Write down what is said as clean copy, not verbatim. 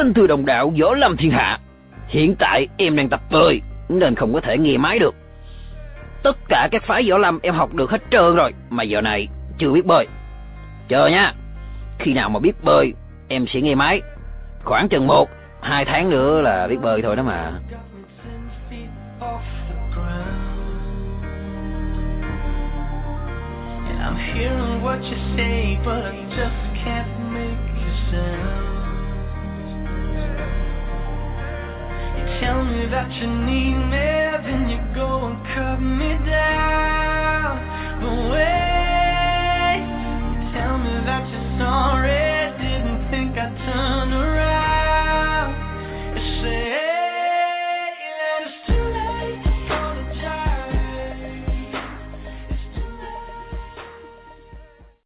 Kính thưa đồng đạo võ lâm thiên hạ, hiện tại em đang tập bơi nên không có thể nghe máy được. Tất cả các phái võ lâm em học được hết trơn rồi, mà giờ này chưa biết bơi. Chờ nha, khi nào mà biết bơi em sẽ nghe máy. Khoảng chừng 1-2 tháng nữa là biết bơi thôi đó mà. I'm hearing what you say, but I just can't make you sound. You tell me that you need me, then you go and cut me down. But wait, you tell me that you're sorry.